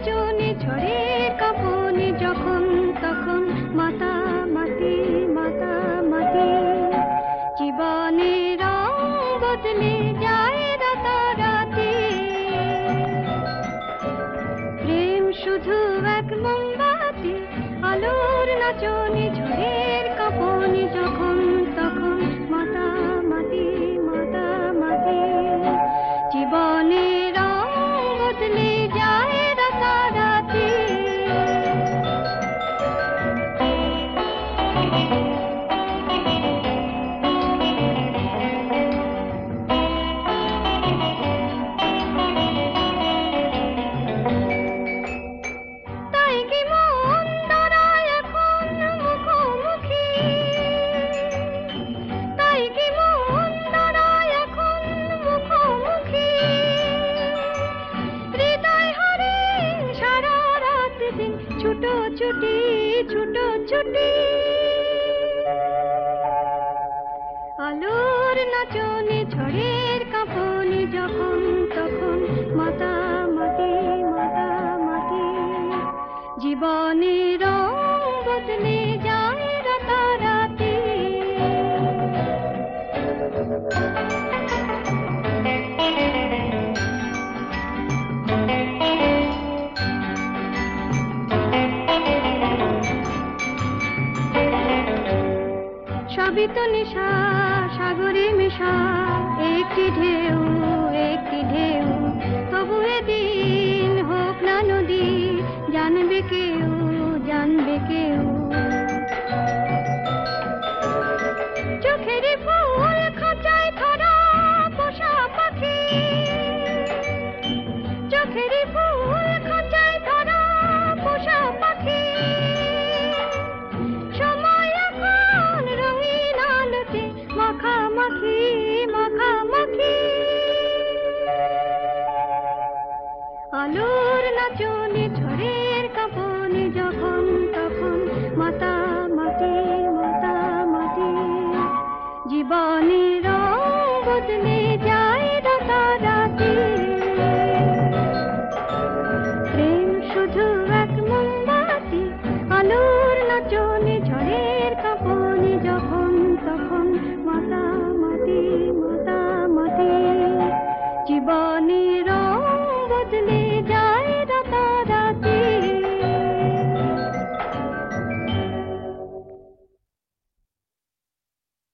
নাচনে ঝড়ের কাঁপনে যখন তখন মাতামাতি মাতামাতি জীবনের রং বদলে যায় রাতারাতি প্রেম শুধু এক মোমবাতি আলোর নাচনে ঝড়ের কাঁপনে যখন তখন মাতামাতি মাতামাতি জীবনের রং বদলে যায় রাতারাতি তাই কি মন দাঁড়ায় এখন মুখোমুখি তাই কি মন দাঁড়ায় এখন মুখোমুখি হৃদয় হারে সারা রাত দিন ছুটোছুটি ছুটোছুটি আলোর নাচনে ঝড়ের কাঁপনে যখন তখন মাতামাতি মাতামাতি জীবনের রং বদলে যায় রাতারাতি সবই তো নেশা সাগরে মেশা একটি ঢেউ তবু এদিন হোক না নদী জানবে কেউ চোখের ফুল খাঁচায় ধরা পোষা পাখি চোখের ফুল খাঁচায় ধরা পোষা পাখি সময় এখন রঙিন আলোতে মাখামাখি মাখামাখি আলোর নাচনে ঝড়ের কাঁপনে যখন তখন মাতামাতি মাতামাতি জীবনের রং বদলে